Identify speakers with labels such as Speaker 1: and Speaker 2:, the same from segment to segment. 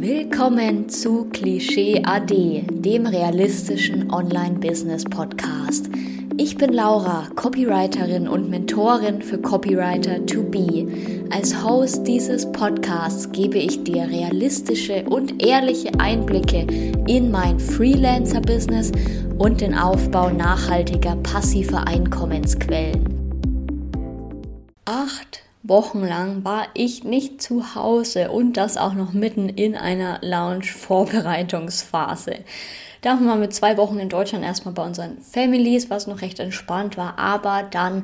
Speaker 1: Willkommen zu Klischee AD, dem realistischen Online-Business-Podcast. Ich bin Laura, Copywriterin und Mentorin für Copywriter to be. Als Host dieses Podcasts gebe ich dir realistische und ehrliche Einblicke in mein Freelancer-Business und den Aufbau nachhaltiger passiver Einkommensquellen. 8 Wochen lang war ich nicht zu Hause und das auch noch mitten in einer Launch-Vorbereitungsphase. Da waren wir mit 2 Wochen in Deutschland erstmal bei unseren Families, was noch recht entspannt war, aber dann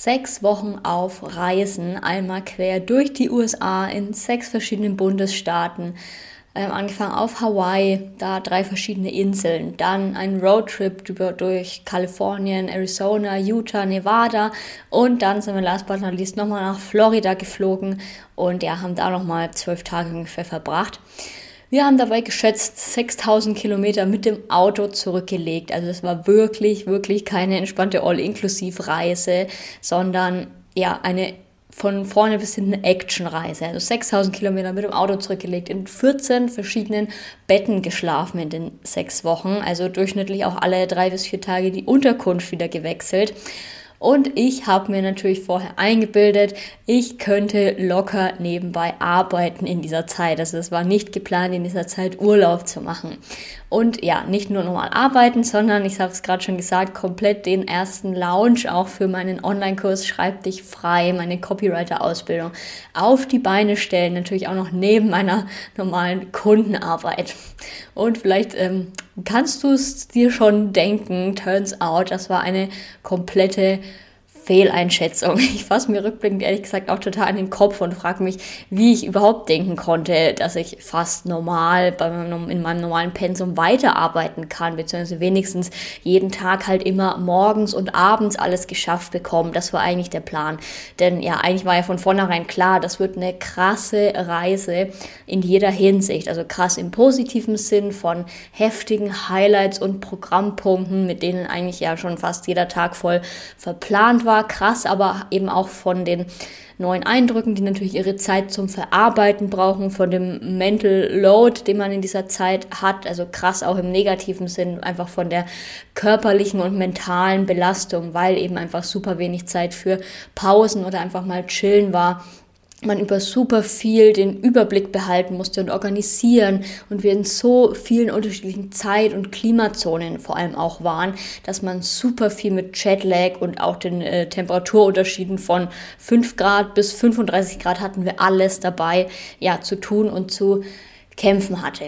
Speaker 1: 6 Wochen auf Reisen, einmal quer durch die USA in 6 verschiedenen Bundesstaaten. Angefangen auf Hawaii, da 3 verschiedene Inseln, dann ein Roadtrip durch Kalifornien, Arizona, Utah, Nevada und dann sind wir last but not least nochmal nach Florida geflogen und haben da nochmal 12 Tage ungefähr verbracht. Wir haben dabei geschätzt 6.000 Kilometer mit dem Auto zurückgelegt, also es war wirklich, wirklich keine entspannte All-Inklusiv-Reise, sondern eine von vorne bis hinten eine Actionreise. Also 6.000 Kilometer mit dem Auto zurückgelegt, in 14 verschiedenen Betten geschlafen in den 6 Wochen. Also durchschnittlich auch alle 3 bis 4 Tage die Unterkunft wieder gewechselt. Und ich habe mir natürlich vorher eingebildet, ich könnte locker nebenbei arbeiten in dieser Zeit. Also es war nicht geplant, in dieser Zeit Urlaub zu machen. Und nicht nur normal arbeiten, sondern, ich habe es gerade schon gesagt, komplett den ersten Launch auch für meinen Online-Kurs Schreib dich frei, meine Copywriter-Ausbildung auf die Beine stellen. Natürlich auch noch neben meiner normalen Kundenarbeit. Und vielleicht kannst du es dir schon denken, turns out, das war eine komplette Fehleinschätzung. Ich fasse mir rückblickend ehrlich gesagt auch total an den Kopf und frage mich, wie ich überhaupt denken konnte, dass ich fast normal in meinem normalen Pensum weiterarbeiten kann, beziehungsweise wenigstens jeden Tag halt immer morgens und abends alles geschafft bekommen. Das war eigentlich der Plan. Denn eigentlich war ja von vornherein klar, das wird eine krasse Reise in jeder Hinsicht. Also krass im positiven Sinn von heftigen Highlights und Programmpunkten, mit denen eigentlich ja schon fast jeder Tag voll verplant war. Krass, aber eben auch von den neuen Eindrücken, die natürlich ihre Zeit zum Verarbeiten brauchen, von dem Mental Load, den man in dieser Zeit hat, also krass auch im negativen Sinn, einfach von der körperlichen und mentalen Belastung, weil eben einfach super wenig Zeit für Pausen oder einfach mal chillen war. Man über super viel den Überblick behalten musste und organisieren und wir in so vielen unterschiedlichen Zeit- und Klimazonen vor allem auch waren, dass man super viel mit Jetlag und auch den Temperaturunterschieden von 5 Grad bis 35 Grad hatten wir alles dabei, zu tun und zu kämpfen hatte.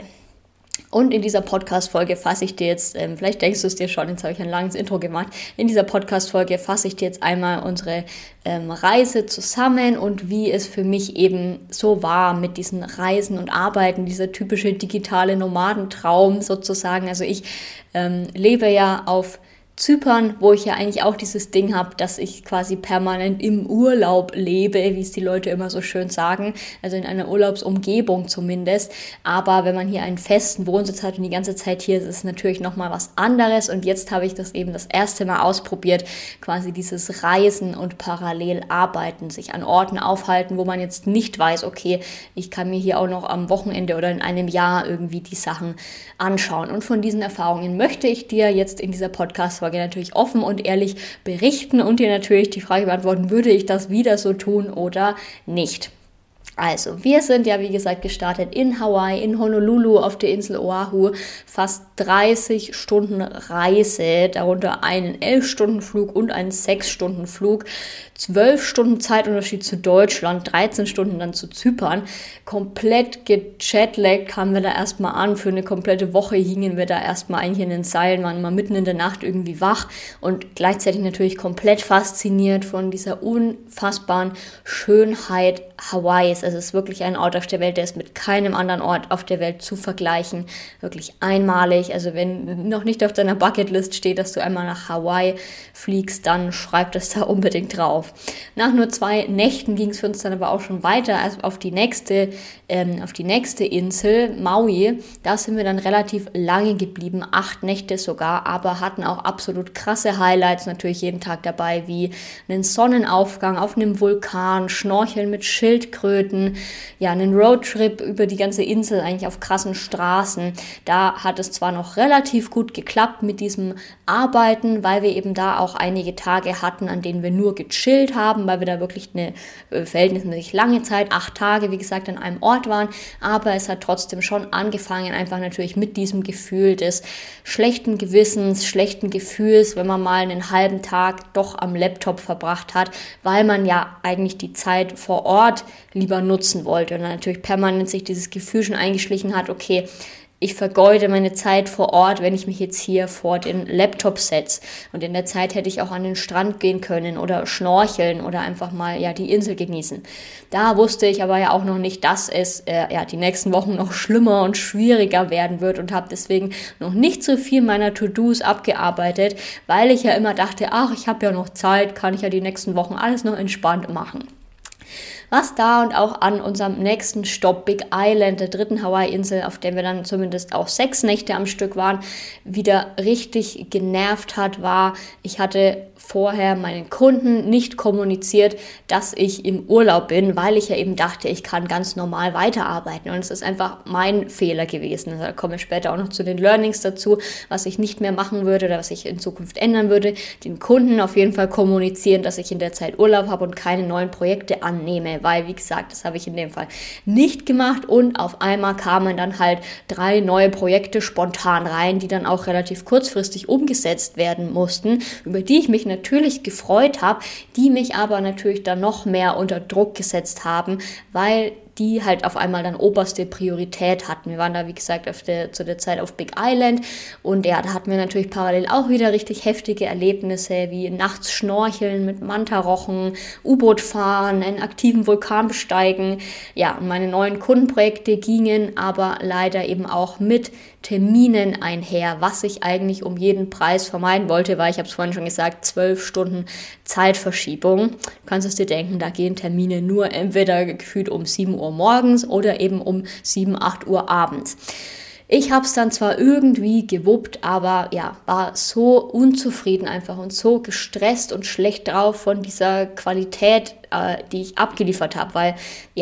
Speaker 1: Und in dieser Podcast-Folge fasse ich dir jetzt, vielleicht denkst du es dir schon, jetzt habe ich ein langes Intro gemacht, in dieser Podcast-Folge fasse ich dir jetzt einmal unsere Reise zusammen und wie es für mich eben so war mit diesen Reisen und Arbeiten, dieser typische digitale Nomadentraum sozusagen. Also ich lebe ja auf Zypern, wo ich ja eigentlich auch dieses Ding habe, dass ich quasi permanent im Urlaub lebe, wie es die Leute immer so schön sagen, also in einer Urlaubsumgebung zumindest, aber wenn man hier einen festen Wohnsitz hat und die ganze Zeit hier ist, ist es natürlich nochmal was anderes und jetzt habe ich das eben das erste Mal ausprobiert, quasi dieses Reisen und parallel arbeiten, sich an Orten aufhalten, wo man jetzt nicht weiß, okay, ich kann mir hier auch noch am Wochenende oder in einem Jahr irgendwie die Sachen anschauen und von diesen Erfahrungen möchte ich dir jetzt in dieser Podcast-Folge natürlich offen und ehrlich berichten und dir natürlich die Frage beantworten, würde ich das wieder so tun oder nicht. Also, wir sind wie gesagt gestartet in Hawaii, in Honolulu auf der Insel Oahu, fast 30 Stunden Reise, darunter einen 11-Stunden-Flug und einen 6-Stunden-Flug, 12 Stunden Zeitunterschied zu Deutschland, 13 Stunden dann zu Zypern, komplett gejetlaggt kamen wir da erstmal an, für eine komplette Woche hingen wir da erstmal eigentlich in den Seilen, waren mal mitten in der Nacht irgendwie wach und gleichzeitig natürlich komplett fasziniert von dieser unfassbaren Schönheit Hawaiis. Also es ist wirklich ein Ort auf der Welt, der ist mit keinem anderen Ort auf der Welt zu vergleichen. Wirklich einmalig. Also wenn noch nicht auf deiner Bucketlist steht, dass du einmal nach Hawaii fliegst, dann schreib das da unbedingt drauf. Nach nur 2 Nächten ging es für uns dann aber auch schon weiter, also auf die nächste Insel, Maui. Da sind wir dann relativ lange geblieben, 8 Nächte sogar, aber hatten auch absolut krasse Highlights natürlich jeden Tag dabei, wie einen Sonnenaufgang auf einem Vulkan, Schnorcheln mit Schildkröten, wollten. Ja, einen Roadtrip über die ganze Insel, eigentlich auf krassen Straßen. Da hat es zwar noch relativ gut geklappt mit diesem Arbeiten, weil wir eben da auch einige Tage hatten, an denen wir nur gechillt haben, weil wir da wirklich eine verhältnismäßig lange Zeit, 8 Tage, wie gesagt, an einem Ort waren. Aber es hat trotzdem schon angefangen, einfach natürlich mit diesem Gefühl des schlechten Gewissens, schlechten Gefühls, wenn man mal einen halben Tag doch am Laptop verbracht hat, weil man ja eigentlich die Zeit vor Ort lieber nutzen wollte und dann natürlich permanent sich dieses Gefühl schon eingeschlichen hat, okay, ich vergeude meine Zeit vor Ort, wenn ich mich jetzt hier vor den Laptop setze. Und in der Zeit hätte ich auch an den Strand gehen können oder schnorcheln oder einfach mal die Insel genießen. Da wusste ich aber ja auch noch nicht, dass es die nächsten Wochen noch schlimmer und schwieriger werden wird und habe deswegen noch nicht so viel meiner To-Dos abgearbeitet, weil ich ja immer dachte, ich habe ja noch Zeit, kann ich ja die nächsten Wochen alles noch entspannt machen. Was da und auch an unserem nächsten Stopp, Big Island, der 3. Hawaii-Insel, auf der wir dann zumindest auch 6 Nächte am Stück waren, wieder richtig genervt hat, war, ich hatte vorher meinen Kunden nicht kommuniziert, dass ich im Urlaub bin, weil ich ja eben dachte, ich kann ganz normal weiterarbeiten. Und es ist einfach mein Fehler gewesen. Da komme ich später auch noch zu den Learnings dazu, was ich nicht mehr machen würde oder was ich in Zukunft ändern würde. Den Kunden auf jeden Fall kommunizieren, dass ich in der Zeit Urlaub habe und keine neuen Projekte annehme, weil, wie gesagt, das habe ich in dem Fall nicht gemacht und auf einmal kamen dann halt 3 neue Projekte spontan rein, die dann auch relativ kurzfristig umgesetzt werden mussten, über die ich mich natürlich gefreut habe, die mich aber natürlich dann noch mehr unter Druck gesetzt haben, weil die halt auf einmal dann oberste Priorität hatten. Wir waren da, wie gesagt, zu der Zeit auf Big Island und da hatten wir natürlich parallel auch wieder richtig heftige Erlebnisse, wie nachts schnorcheln mit Mantarochen, U-Boot fahren, einen aktiven Vulkan besteigen. Ja, und meine neuen Kundenprojekte gingen aber leider eben auch mit Terminen einher, was ich eigentlich um jeden Preis vermeiden wollte, weil ich habe es vorhin schon gesagt, 12 Stunden Zeitverschiebung. Du kannst es dir denken, da gehen Termine nur entweder gefühlt um 7 Uhr morgens oder eben um 7, 8 Uhr abends. Ich habe es dann zwar irgendwie gewuppt, aber war so unzufrieden einfach und so gestresst und schlecht drauf von dieser Qualität, die ich abgeliefert habe, weil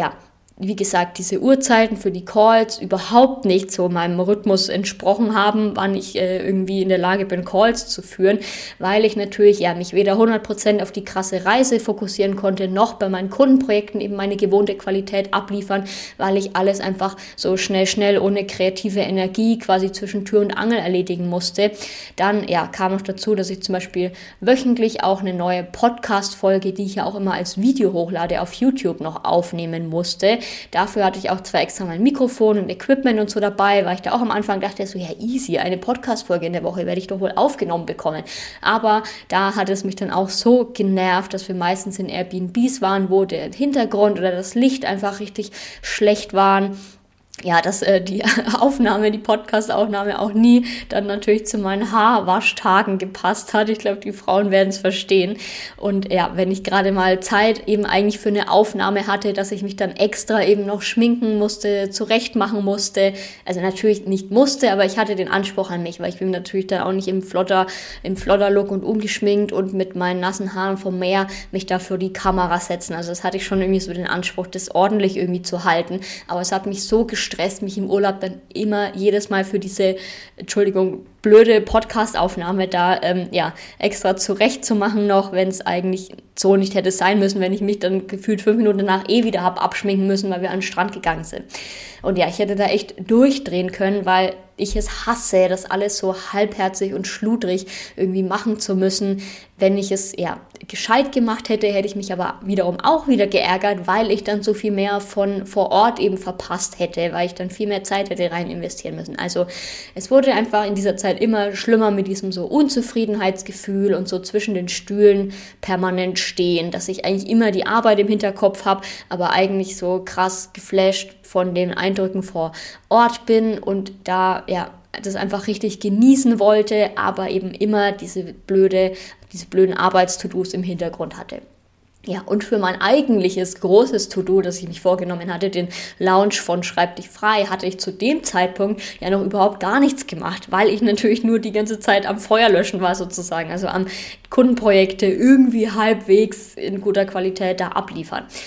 Speaker 1: wie gesagt, diese Uhrzeiten für die Calls überhaupt nicht so meinem Rhythmus entsprochen haben, wann ich irgendwie in der Lage bin, Calls zu führen, weil ich natürlich mich weder 100% auf die krasse Reise fokussieren konnte, noch bei meinen Kundenprojekten eben meine gewohnte Qualität abliefern, weil ich alles einfach so schnell ohne kreative Energie quasi zwischen Tür und Angel erledigen musste. Dann kam noch dazu, dass ich zum Beispiel wöchentlich auch eine neue Podcast-Folge, die ich ja auch immer als Video hochlade, auf YouTube noch aufnehmen musste. Dafür hatte ich auch zwar extra mein Mikrofon und Equipment und so dabei, weil ich da auch am Anfang dachte, easy, eine Podcast-Folge in der Woche werde ich doch wohl aufgenommen bekommen. Aber da hat es mich dann auch so genervt, dass wir meistens in Airbnbs waren, wo der Hintergrund oder das Licht einfach richtig schlecht waren. Dass die Podcast-Aufnahme auch nie dann natürlich zu meinen Haarwaschtagen gepasst hat. Ich glaube, die Frauen werden es verstehen. Und wenn ich gerade mal Zeit eben eigentlich für eine Aufnahme hatte, dass ich mich dann extra eben noch schminken musste, zurecht machen musste. Also natürlich nicht musste, aber ich hatte den Anspruch an mich, weil ich bin natürlich dann auch nicht im Flotter-Look und ungeschminkt und mit meinen nassen Haaren vom Meer mich da vor die Kamera setzen. Also das hatte ich schon irgendwie so den Anspruch, das ordentlich irgendwie zu halten. Aber es hat mich so gestresst, mich im Urlaub dann immer jedes Mal für diese, blöde Podcast-Aufnahme da extra zurechtzumachen noch, wenn es eigentlich so nicht hätte sein müssen, wenn ich mich dann gefühlt 5 Minuten danach wieder habe abschminken müssen, weil wir an den Strand gegangen sind. Und ich hätte da echt durchdrehen können, weil ich es hasse, das alles so halbherzig und schludrig irgendwie machen zu müssen. Wenn ich es gescheit gemacht hätte, hätte ich mich aber wiederum auch wieder geärgert, weil ich dann so viel mehr von vor Ort eben verpasst hätte, weil ich dann viel mehr Zeit hätte rein investieren müssen. Also es wurde einfach in dieser Zeit immer schlimmer mit diesem so Unzufriedenheitsgefühl und so zwischen den Stühlen permanent stehen, dass ich eigentlich immer die Arbeit im Hinterkopf habe, aber eigentlich so krass geflasht von den Eindrücken vor Ort bin und da das einfach richtig genießen wollte, aber eben immer diese blöden Arbeits-To-Dos im Hintergrund hatte. Ja, und für mein eigentliches großes To-Do, das ich mich vorgenommen hatte, den Launch von Schreib dich frei, hatte ich zu dem Zeitpunkt noch überhaupt gar nichts gemacht, weil ich natürlich nur die ganze Zeit am Feuer löschen war sozusagen, also am Kundenprojekte irgendwie halbwegs in guter Qualität da abliefern.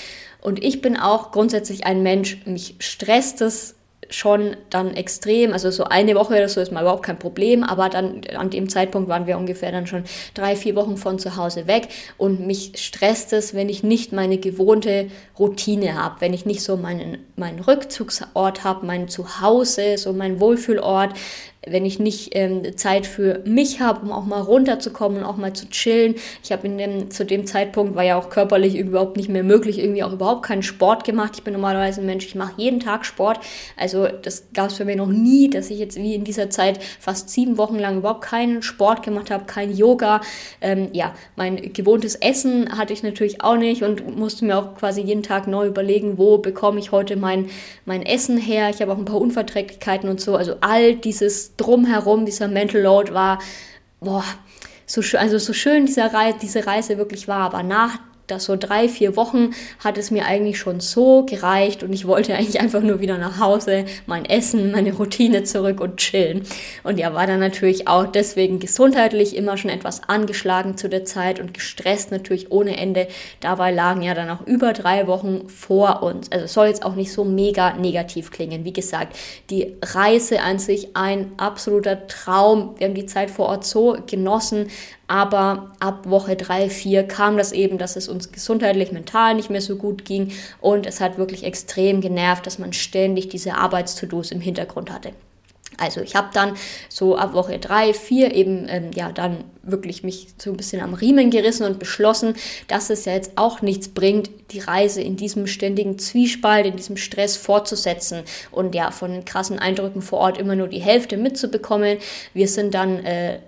Speaker 1: Und ich bin auch grundsätzlich ein Mensch, mich stresst es schon dann extrem, also so eine Woche oder so ist mal überhaupt kein Problem, aber dann an dem Zeitpunkt waren wir ungefähr dann schon 3-4 Wochen von zu Hause weg und mich stresst es, wenn ich nicht meine gewohnte Routine habe, wenn ich nicht so meinen Rückzugsort habe, mein Zuhause, so mein Wohlfühlort, wenn ich nicht Zeit für mich habe, um auch mal runterzukommen und auch mal zu chillen. Ich habe zu dem Zeitpunkt, war ja auch körperlich überhaupt nicht mehr möglich, irgendwie auch überhaupt keinen Sport gemacht. Ich bin normalerweise ein Mensch, ich mache jeden Tag Sport. Also das gab es für mich noch nie, dass ich jetzt wie in dieser Zeit fast 7 Wochen lang überhaupt keinen Sport gemacht habe, kein Yoga. Mein gewohntes Essen hatte ich natürlich auch nicht und musste mir auch quasi jeden Tag neu überlegen, wo bekomme ich heute mein Essen her. Ich habe auch ein paar Unverträglichkeiten und so. Also all dieses Drumherum, dieser Mental Load war, so schön diese Reise wirklich war, aber nach so 3-4 Wochen hat es mir eigentlich schon so gereicht und ich wollte eigentlich einfach nur wieder nach Hause, mein Essen, meine Routine zurück und chillen. Und ja, war dann natürlich auch deswegen gesundheitlich immer schon etwas angeschlagen zu der Zeit und gestresst natürlich ohne Ende. Dabei lagen ja dann auch über 3 Wochen vor uns. Also es soll jetzt auch nicht so mega negativ klingen. Wie gesagt, die Reise an sich ein absoluter Traum. Wir haben die Zeit vor Ort so genossen. Aber ab Woche 3-4 kam das eben, dass es uns gesundheitlich, mental nicht mehr so gut ging und es hat wirklich extrem genervt, dass man ständig diese Arbeits-To-Dos im Hintergrund hatte. Also ich habe dann so ab Woche 3-4 eben dann wirklich mich so ein bisschen am Riemen gerissen und beschlossen, dass es ja jetzt auch nichts bringt, die Reise in diesem ständigen Zwiespalt, in diesem Stress fortzusetzen und ja, von den krassen Eindrücken vor Ort immer nur die Hälfte mitzubekommen. Wir sind dann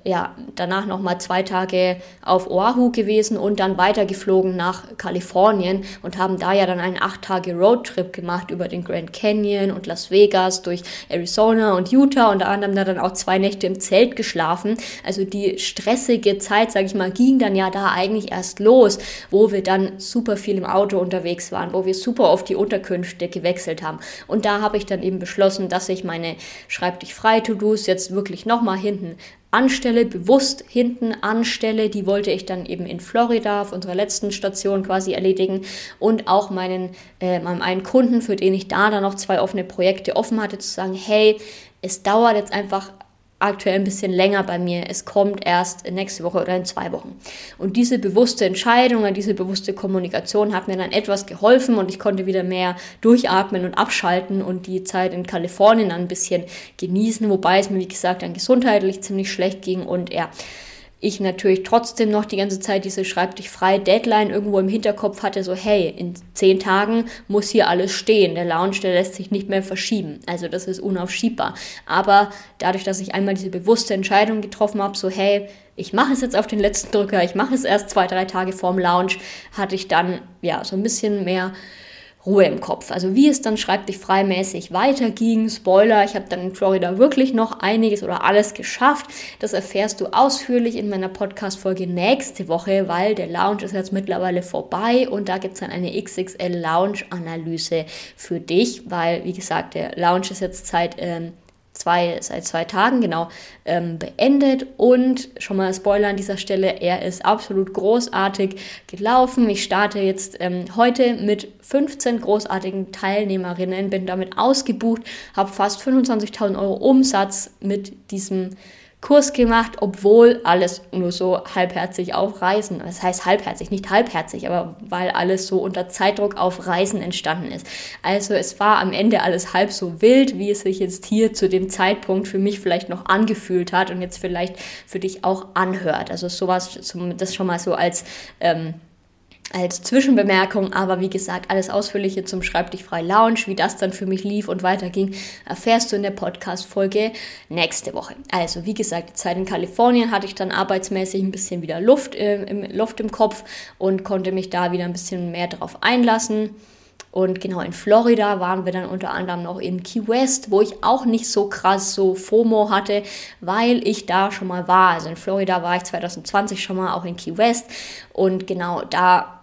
Speaker 1: danach nochmal 2 Tage auf Oahu gewesen und dann weitergeflogen nach Kalifornien und haben da ja dann einen 8-Tage-Roadtrip gemacht über den Grand Canyon und Las Vegas durch Arizona und Utah und da haben wir dann auch 2 Nächte im Zelt geschlafen. Also die stressige Zeit, sage ich mal, ging dann ja da eigentlich erst los, wo wir dann super viel im Auto unterwegs waren, wo wir super oft die Unterkünfte gewechselt haben. Und da habe ich dann eben beschlossen, dass ich meine Schreib-dich-frei-To-Dos jetzt wirklich nochmal hinten anstelle, bewusst hinten anstelle. Die wollte ich dann eben in Florida auf unserer letzten Station quasi erledigen und auch meinem einen Kunden, für den ich da dann noch 2 offene Projekte offen hatte, zu sagen, hey, es dauert jetzt einfach aktuell ein bisschen länger bei mir. Es kommt erst nächste Woche oder in 2 Wochen. Und diese bewusste Entscheidung, diese bewusste Kommunikation hat mir dann etwas geholfen und ich konnte wieder mehr durchatmen und abschalten und die Zeit in Kalifornien dann ein bisschen genießen, wobei es mir, wie gesagt, dann gesundheitlich ziemlich schlecht ging und ich natürlich trotzdem noch die ganze Zeit diese Schreib-dich-frei-Deadline irgendwo im Hinterkopf hatte, so hey, in 10 Tagen muss hier alles stehen, der Launch, der lässt sich nicht mehr verschieben, also das ist unaufschiebbar, aber dadurch, dass ich einmal diese bewusste Entscheidung getroffen habe, so hey, ich mache es jetzt auf den letzten Drücker, ich mache es erst 2-3 Tage vorm Launch, hatte ich dann so ein bisschen mehr Ruhe im Kopf. Also wie es dann schreib-dich-frei-mäßig weiterging, Spoiler, ich habe dann in Florida wirklich noch einiges oder alles geschafft. Das erfährst du ausführlich in meiner Podcast-Folge nächste Woche, weil der Launch ist jetzt mittlerweile vorbei und da gibt es dann eine XXL-Launch-Analyse für dich, weil, wie gesagt, der Launch ist jetzt seit 2 Tagen beendet und schon mal Spoiler an dieser Stelle, er ist absolut großartig gelaufen. Ich starte jetzt heute mit 15 großartigen Teilnehmerinnen, bin damit ausgebucht, habe fast 25.000 € Umsatz mit diesem Kurs gemacht, obwohl alles nur so halbherzig auf Reisen, das heißt halbherzig, nicht halbherzig, aber weil alles so unter Zeitdruck auf Reisen entstanden ist. Also es war am Ende alles halb so wild, wie es sich jetzt hier zu dem Zeitpunkt für mich vielleicht noch angefühlt hat und jetzt vielleicht für dich auch anhört. Also sowas, das schon mal so als Zwischenbemerkung, aber wie gesagt, alles Ausführliche zum Schreib-dich-frei-Launch, wie das dann für mich lief und weiterging, erfährst du in der Podcast-Folge nächste Woche. Also wie gesagt, die Zeit in Kalifornien hatte ich dann arbeitsmäßig ein bisschen wieder Luft im Kopf und konnte mich da wieder ein bisschen mehr drauf einlassen. Und genau, in Florida waren wir dann unter anderem noch in Key West, wo ich auch nicht so krass so FOMO hatte, weil ich da schon mal war. Also in Florida war ich 2020 schon mal auch in Key West und genau da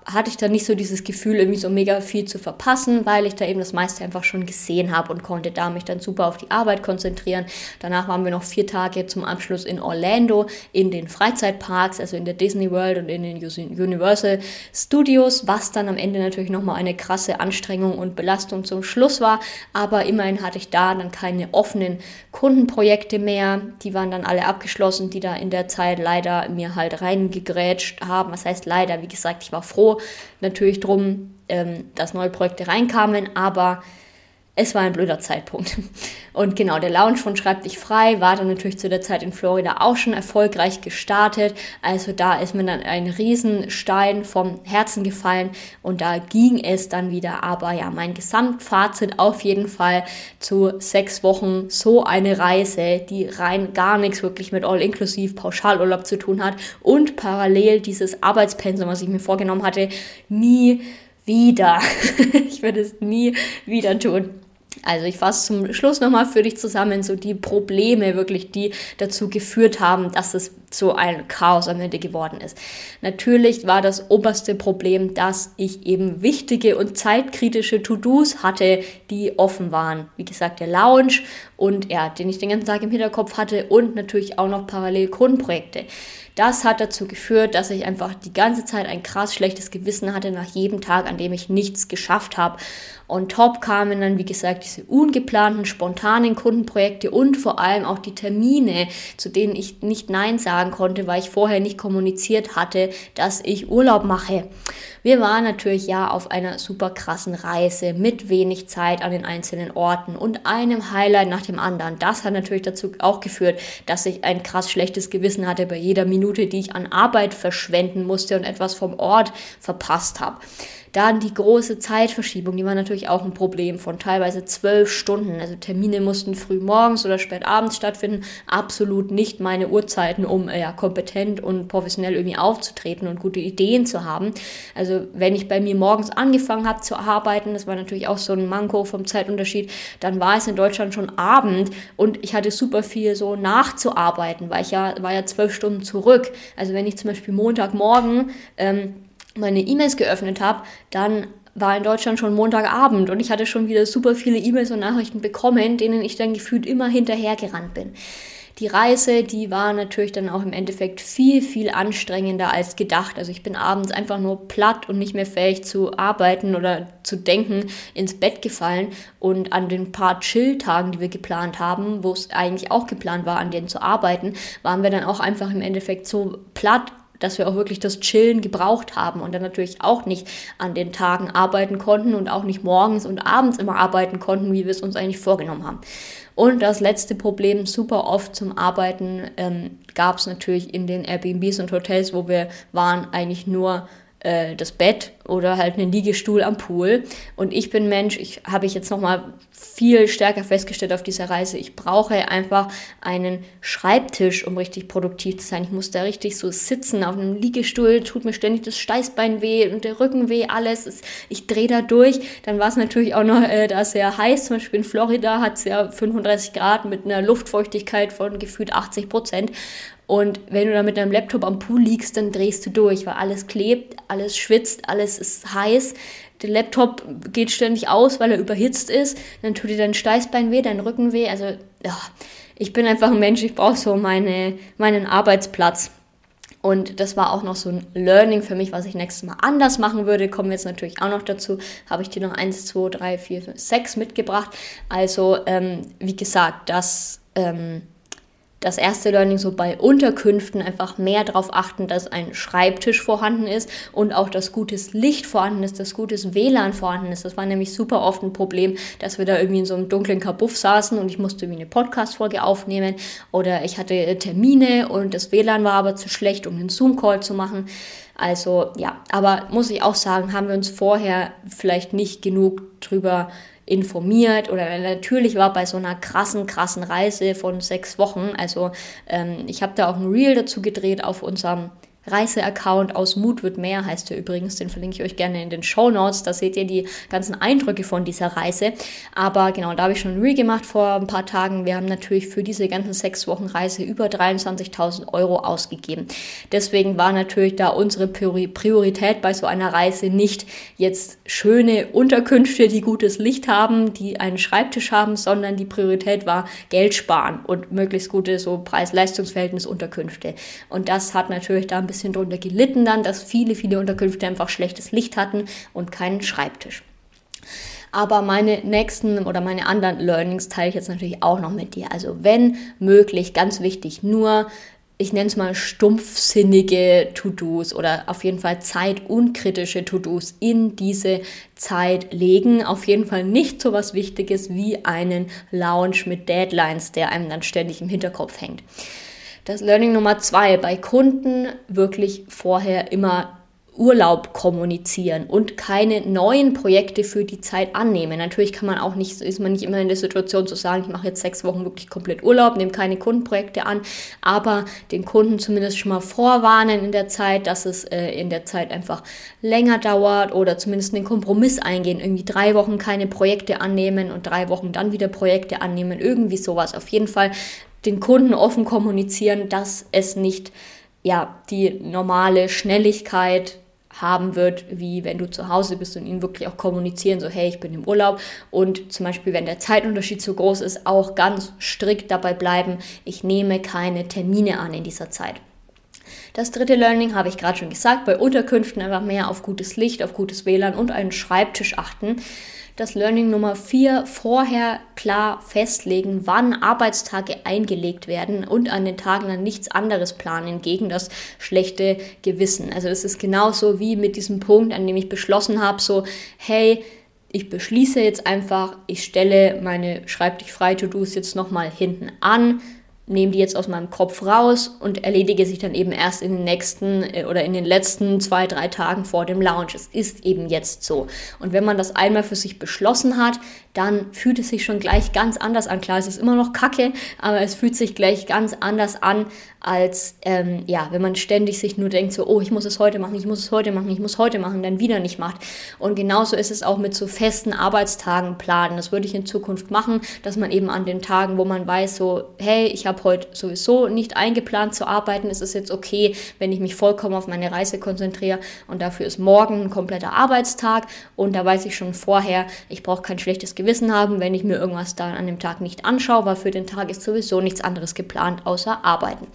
Speaker 1: hatte ich dann nicht so dieses Gefühl, irgendwie so mega viel zu verpassen, weil ich da eben das meiste einfach schon gesehen habe und konnte da mich dann super auf die Arbeit konzentrieren. Danach waren wir noch 4 Tage zum Abschluss in Orlando, in den Freizeitparks, also in der Disney World und in den Universal Studios, was dann am Ende natürlich nochmal eine krasse Anstrengung und Belastung zum Schluss war. Aber immerhin hatte ich da dann keine offenen Kundenprojekte mehr. Die waren dann alle abgeschlossen, die da in der Zeit leider mir halt reingegrätscht haben. Was heißt leider? Wie gesagt, ich war froh natürlich drum, dass neue Projekte reinkamen, aber es war ein blöder Zeitpunkt. Und genau, der Launch von Schreib dich frei war dann natürlich zu der Zeit in Florida auch schon erfolgreich gestartet. Also da ist mir dann ein Riesenstein vom Herzen gefallen und da ging es dann wieder. Aber ja, mein Gesamtfazit auf jeden Fall zu 6 Wochen so eine Reise, die rein gar nichts wirklich mit All-Inclusive Pauschalurlaub zu tun hat und parallel dieses Arbeitspensum, was ich mir vorgenommen hatte, nie wieder. Ich würde es nie wieder tun. Also ich fasse zum Schluss nochmal für dich zusammen, so die Probleme wirklich, die dazu geführt haben, dass es so ein Chaos am Ende geworden ist. Natürlich war das oberste Problem, dass ich eben wichtige und zeitkritische To-Dos hatte, die offen waren. Wie gesagt, der Lounge und den ich den ganzen Tag im Hinterkopf hatte und natürlich auch noch parallel Kundenprojekte. Das hat dazu geführt, dass ich einfach die ganze Zeit ein krass schlechtes Gewissen hatte nach jedem Tag, an dem ich nichts geschafft habe. On top kamen dann, wie gesagt, diese ungeplanten, spontanen Kundenprojekte und vor allem auch die Termine, zu denen ich nicht Nein sagen konnte, weil ich vorher nicht kommuniziert hatte, dass ich Urlaub mache. Wir waren natürlich auf einer super krassen Reise mit wenig Zeit an den einzelnen Orten und einem Highlight nach dem anderen. Das hat natürlich dazu auch geführt, dass ich ein krass schlechtes Gewissen hatte bei jeder Minute, die ich an Arbeit verschwenden musste und etwas vom Ort verpasst habe. Dann die große Zeitverschiebung, die war natürlich auch ein Problem von teilweise 12 Stunden. Also Termine mussten früh morgens oder spät abends stattfinden. Absolut nicht meine Uhrzeiten, um kompetent und professionell irgendwie aufzutreten und gute Ideen zu haben. Also wenn ich bei mir morgens angefangen habe zu arbeiten, das war natürlich auch so ein Manko vom Zeitunterschied, dann war es in Deutschland schon Abend und ich hatte super viel so nachzuarbeiten, weil ich war ja 12 Stunden zurück. Also wenn ich zum Beispiel Montagmorgen meine E-Mails geöffnet habe, dann war in Deutschland schon Montagabend und ich hatte schon wieder super viele E-Mails und Nachrichten bekommen, denen ich dann gefühlt immer hinterhergerannt bin. Die Reise, die war natürlich dann auch im Endeffekt viel, viel anstrengender als gedacht. Also ich bin abends einfach nur platt und nicht mehr fähig zu arbeiten oder zu denken, ins Bett gefallen. Und an den paar Chill-Tagen, die wir geplant haben, wo es eigentlich auch geplant war, an denen zu arbeiten, waren wir dann auch einfach im Endeffekt so platt, dass wir auch wirklich das Chillen gebraucht haben und dann natürlich auch nicht an den Tagen arbeiten konnten und auch nicht morgens und abends immer arbeiten konnten, wie wir es uns eigentlich vorgenommen haben. Und das letzte Problem, super oft zum Arbeiten, gab es natürlich in den Airbnbs und Hotels, wo wir waren, eigentlich nur das Bett oder halt einen Liegestuhl am Pool. Und ich bin Mensch, habe ich jetzt nochmal viel stärker festgestellt auf dieser Reise, ich brauche einfach einen Schreibtisch, um richtig produktiv zu sein. Ich muss da richtig so sitzen auf einem Liegestuhl, tut mir ständig das Steißbein weh und der Rücken weh, alles. Ich drehe da durch. Dann war es natürlich auch noch da sehr heiß, zum Beispiel in Florida hat es ja 35 Grad mit einer Luftfeuchtigkeit von gefühlt 80%. Und wenn du da mit deinem Laptop am Pool liegst, dann drehst du durch, weil alles klebt, alles schwitzt, alles ist heiß. Der Laptop geht ständig aus, weil er überhitzt ist. Dann tut dir dein Steißbein weh, dein Rücken weh. Also ich bin einfach ein Mensch, ich brauche so meinen Arbeitsplatz. Und das war auch noch so ein Learning für mich, was ich nächstes Mal anders machen würde. Kommen wir jetzt natürlich auch noch dazu. Habe ich dir noch 1, 2, 3, 4, 5, 6 mitgebracht. Also wie gesagt, das erste Learning so bei Unterkünften einfach mehr darauf achten, dass ein Schreibtisch vorhanden ist und auch, dass gutes Licht vorhanden ist, dass gutes WLAN vorhanden ist. Das war nämlich super oft ein Problem, dass wir da irgendwie in so einem dunklen Kabuff saßen und ich musste irgendwie eine Podcast-Folge aufnehmen oder ich hatte Termine und das WLAN war aber zu schlecht, um einen Zoom-Call zu machen. Also aber muss ich auch sagen, haben wir uns vorher vielleicht nicht genug drüber informiert oder natürlich war bei so einer krassen Reise von 6 Wochen, also ich habe da auch ein Reel dazu gedreht auf unserem Reiseaccount aus Mut wird mehr, heißt der übrigens, den verlinke ich euch gerne in den Shownotes, da seht ihr die ganzen Eindrücke von dieser Reise. Aber genau, da habe ich schon ein Reel gemacht vor ein paar Tagen. Wir haben natürlich für diese ganzen 6 Wochen Reise über 23.000 € ausgegeben. Deswegen war natürlich da unsere Priorität bei so einer Reise nicht jetzt schöne Unterkünfte, die gutes Licht haben, die einen Schreibtisch haben, sondern die Priorität war Geld sparen und möglichst gute so Preis-Leistungs-Verhältnis Unterkünfte. Und das hat natürlich da ein bisschen drunter gelitten dann, dass viele Unterkünfte einfach schlechtes Licht hatten und keinen Schreibtisch. Aber meine nächsten oder meine anderen Learnings teile ich jetzt natürlich auch noch mit dir. Also wenn möglich, ganz wichtig, nur, ich nenne es mal stumpfsinnige To-Dos oder auf jeden Fall zeitunkritische To-Dos in diese Zeit legen. Auf jeden Fall nicht so was Wichtiges wie einen Lounge mit Deadlines, der einem dann ständig im Hinterkopf hängt. Das Learning Nummer 2, bei Kunden wirklich vorher immer Urlaub kommunizieren und keine neuen Projekte für die Zeit annehmen. Natürlich ist man nicht immer in der Situation zu sagen, ich mache jetzt 6 Wochen wirklich komplett Urlaub, nehme keine Kundenprojekte an, aber den Kunden zumindest schon mal vorwarnen in der Zeit, dass es in der Zeit einfach länger dauert oder zumindest einen Kompromiss eingehen, irgendwie 3 Wochen keine Projekte annehmen und 3 Wochen dann wieder Projekte annehmen, irgendwie sowas. Auf jeden Fall den Kunden offen kommunizieren, dass es nicht die normale Schnelligkeit haben wird, wie wenn du zu Hause bist und ihnen wirklich auch kommunizieren, so hey, ich bin im Urlaub und zum Beispiel, wenn der Zeitunterschied zu groß ist, auch ganz strikt dabei bleiben, ich nehme keine Termine an in dieser Zeit. Das 3. Learning habe ich gerade schon gesagt, bei Unterkünften einfach mehr auf gutes Licht, auf gutes WLAN und einen Schreibtisch achten. Das Learning Nummer 4, vorher klar festlegen, wann Arbeitstage eingelegt werden und an den Tagen dann nichts anderes planen gegen das schlechte Gewissen. Also es ist genauso wie mit diesem Punkt, an dem ich beschlossen habe, so hey, ich beschließe jetzt einfach, ich stelle meine Schreibtisch-frei-To-Dos jetzt nochmal hinten an, nehme die jetzt aus meinem Kopf raus und erledige sich dann eben erst in den nächsten oder in den letzten 2-3 Tagen vor dem Launch. Es ist eben jetzt so. Und wenn man das einmal für sich beschlossen hat, dann fühlt es sich schon gleich ganz anders an. Klar, es ist immer noch Kacke, aber es fühlt sich gleich ganz anders an, als wenn man ständig sich nur denkt, so, oh, ich muss es heute machen, dann wieder nicht macht. Und genauso ist es auch mit so festen Arbeitstagen planen. Das würde ich in Zukunft machen, dass man eben an den Tagen, wo man weiß, so, hey, ich habe heute sowieso nicht eingeplant zu arbeiten, es ist jetzt okay, wenn ich mich vollkommen auf meine Reise konzentriere und dafür ist morgen ein kompletter Arbeitstag und da weiß ich schon vorher, ich brauche kein schlechtes Gewissen haben, wenn ich mir irgendwas da an dem Tag nicht anschaue, weil für den Tag ist sowieso nichts anderes geplant, außer arbeiten.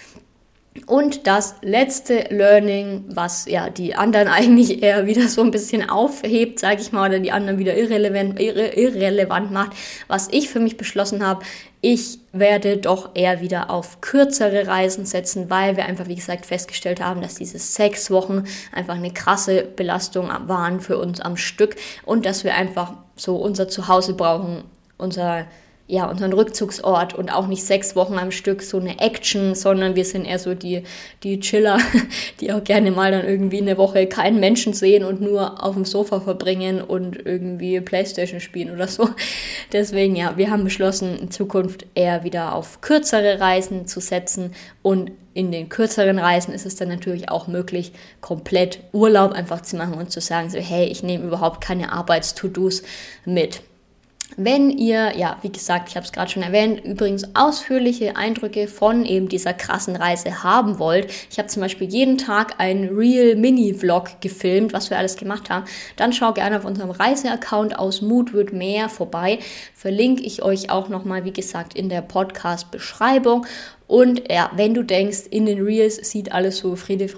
Speaker 1: Und das letzte Learning, was die anderen eigentlich eher wieder so ein bisschen aufhebt, sage ich mal, oder die anderen wieder irrelevant macht, was ich für mich beschlossen habe, ich werde doch eher wieder auf kürzere Reisen setzen, weil wir einfach, wie gesagt, festgestellt haben, dass diese 6 Wochen einfach eine krasse Belastung waren für uns am Stück und dass wir einfach so unser Zuhause brauchen, unseren Rückzugsort und auch nicht 6 Wochen am Stück so eine Action, sondern wir sind eher so die Chiller, die auch gerne mal dann irgendwie eine Woche keinen Menschen sehen und nur auf dem Sofa verbringen und irgendwie Playstation spielen oder so. Deswegen, wir haben beschlossen, in Zukunft eher wieder auf kürzere Reisen zu setzen und in den kürzeren Reisen ist es dann natürlich auch möglich, komplett Urlaub einfach zu machen und zu sagen, so hey, ich nehme überhaupt keine Arbeits-To-Dos mit. Wenn ihr, wie gesagt, ich habe es gerade schon erwähnt, übrigens ausführliche Eindrücke von eben dieser krassen Reise haben wollt, ich habe zum Beispiel jeden Tag einen Real-Mini-Vlog gefilmt, was wir alles gemacht haben, dann schau gerne auf unserem Reiseaccount aus Mut wird mehr vorbei, verlinke ich euch auch nochmal, wie gesagt, in der Podcast-Beschreibung. Und wenn du denkst, in den Reels sieht alles so Friede,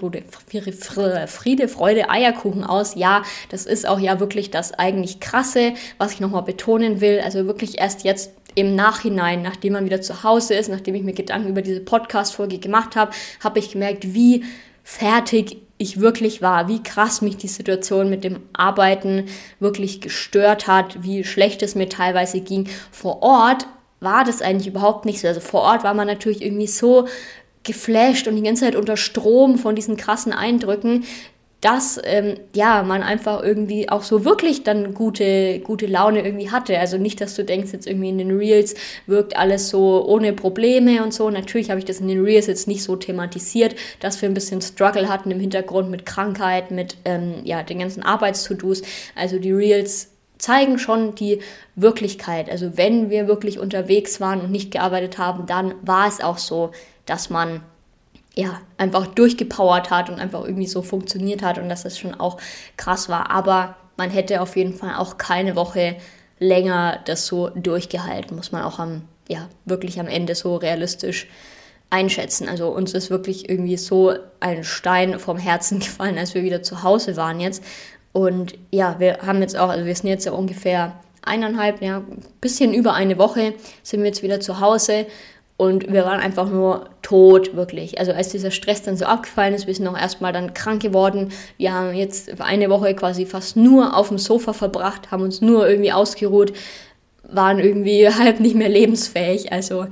Speaker 1: Freude, Eierkuchen aus, das ist auch wirklich das eigentlich Krasse, was ich nochmal betonen will, also wirklich erst jetzt im Nachhinein, nachdem man wieder zu Hause ist, nachdem ich mir Gedanken über diese Podcast-Folge gemacht habe, habe ich gemerkt, wie fertig ich wirklich war, wie krass mich die Situation mit dem Arbeiten wirklich gestört hat, wie schlecht es mir teilweise ging. Vor Ort war das eigentlich überhaupt nicht so. Also vor Ort war man natürlich irgendwie so geflasht und die ganze Zeit unter Strom von diesen krassen Eindrücken. dass man einfach irgendwie auch so wirklich dann gute Laune irgendwie hatte. Also nicht, dass du denkst, jetzt irgendwie in den Reels wirkt alles so ohne Probleme und so. Natürlich habe ich das in den Reels jetzt nicht so thematisiert, dass wir ein bisschen Struggle hatten im Hintergrund mit Krankheit, mit den ganzen Arbeits-To-Dos. Also die Reels zeigen schon die Wirklichkeit. Also wenn wir wirklich unterwegs waren und nicht gearbeitet haben, dann war es auch so, dass man einfach durchgepowert hat und einfach irgendwie so funktioniert hat und dass das schon auch krass war. Aber man hätte auf jeden Fall auch keine Woche länger das so durchgehalten, muss man auch wirklich am Ende so realistisch einschätzen. Also uns ist wirklich irgendwie so ein Stein vom Herzen gefallen, als wir wieder zu Hause waren jetzt. Und wir haben jetzt auch, also wir sind jetzt ja ungefähr bisschen über eine Woche sind wir jetzt wieder zu Hause. Und wir waren einfach nur tot, wirklich. Also als dieser Stress dann so abgefallen ist, wir sind auch erstmal dann krank geworden. Wir haben jetzt eine Woche quasi fast nur auf dem Sofa verbracht, haben uns nur irgendwie ausgeruht, waren irgendwie halb nicht mehr lebensfähig. Also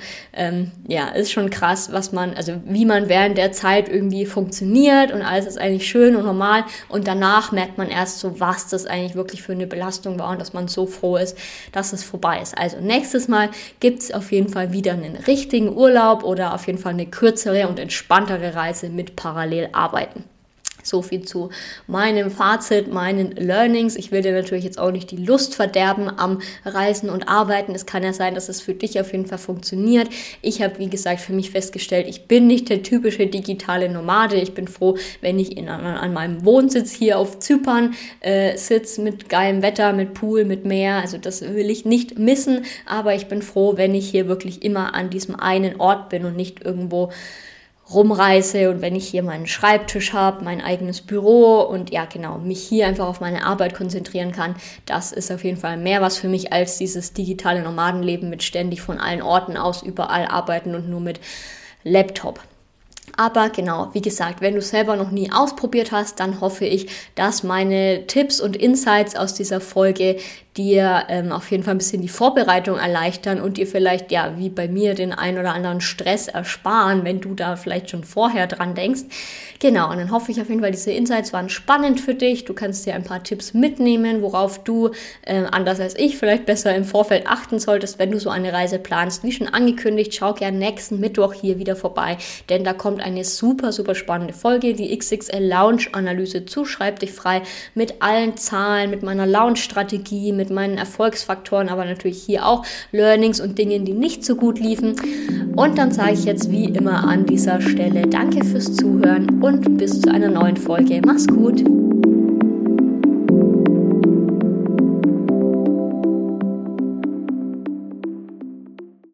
Speaker 1: ist schon krass, wie man während der Zeit irgendwie funktioniert und alles ist eigentlich schön und normal. Und danach merkt man erst so, was das eigentlich wirklich für eine Belastung war und dass man so froh ist, dass es vorbei ist. Also nächstes Mal gibt es auf jeden Fall wieder einen richtigen Urlaub oder auf jeden Fall eine kürzere und entspanntere Reise mit Parallelarbeiten. So viel zu meinem Fazit, meinen Learnings. Ich will dir natürlich jetzt auch nicht die Lust verderben am Reisen und Arbeiten. Es kann ja sein, dass es für dich auf jeden Fall funktioniert. Ich habe, wie gesagt, für mich festgestellt, ich bin nicht der typische digitale Nomade. Ich bin froh, wenn ich an meinem Wohnsitz hier auf Zypern sitze mit geilem Wetter, mit Pool, mit Meer. Also das will ich nicht missen. Aber ich bin froh, wenn ich hier wirklich immer an diesem einen Ort bin und nicht irgendwo rumreise und wenn ich hier meinen Schreibtisch habe, mein eigenes Büro und mich hier einfach auf meine Arbeit konzentrieren kann, das ist auf jeden Fall mehr was für mich als dieses digitale Nomadenleben mit ständig von allen Orten aus überall arbeiten und nur mit Laptop. Aber genau, wie gesagt, wenn du es selber noch nie ausprobiert hast, dann hoffe ich, dass meine Tipps und Insights aus dieser Folge dir auf jeden Fall ein bisschen die Vorbereitung erleichtern und dir vielleicht, wie bei mir, den ein oder anderen Stress ersparen, wenn du da vielleicht schon vorher dran denkst. Genau, und dann hoffe ich auf jeden Fall, diese Insights waren spannend für dich. Du kannst dir ein paar Tipps mitnehmen, worauf du, anders als ich, vielleicht besser im Vorfeld achten solltest, wenn du so eine Reise planst. Wie schon angekündigt, schau gerne nächsten Mittwoch hier wieder vorbei, denn da kommt eine super, super spannende Folge, die XXL Lounge Analyse zu Schreib dich frei mit allen Zahlen, mit meiner Launch-Strategie, mit meinen Erfolgsfaktoren, aber natürlich hier auch Learnings und Dinge, die nicht so gut liefen. Und dann sage ich jetzt wie immer an dieser Stelle danke fürs Zuhören und bis zu einer neuen Folge. Mach's gut!